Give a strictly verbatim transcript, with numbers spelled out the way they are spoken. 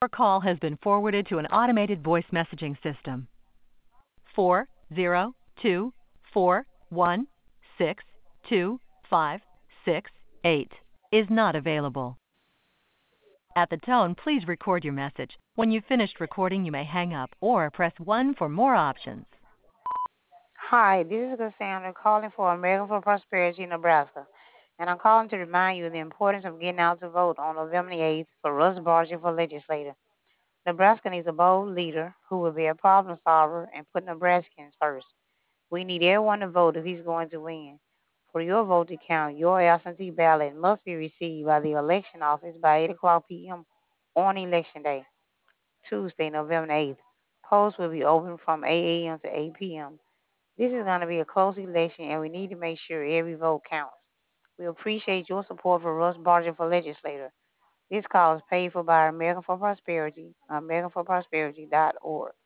Your call has been forwarded to an automated voice messaging system. Four zero two four one six two five six eight is not available. At the tone, please record your message. When you've finished recording, you may hang up or press one for more options. Hi, this is Cassandra calling for American for Prosperity, Nebraska. And I'm calling to remind you of the importance of getting out to vote on November the eighth for Russ Barger for legislator. Nebraska needs a bold leader who will be a problem solver and put Nebraskans first. We need everyone to vote if he's going to win. For your vote to count, your absentee ballot must be received by the election office by eight o'clock p.m. on election day, Tuesday, November eighth. Polls will be open from eight a.m. to eight p.m. This is going to be a close election, and we need to make sure every vote counts. We appreciate your support for Russ Barger for legislator. This call is paid for by American for Prosperity, american for prosperity dot org.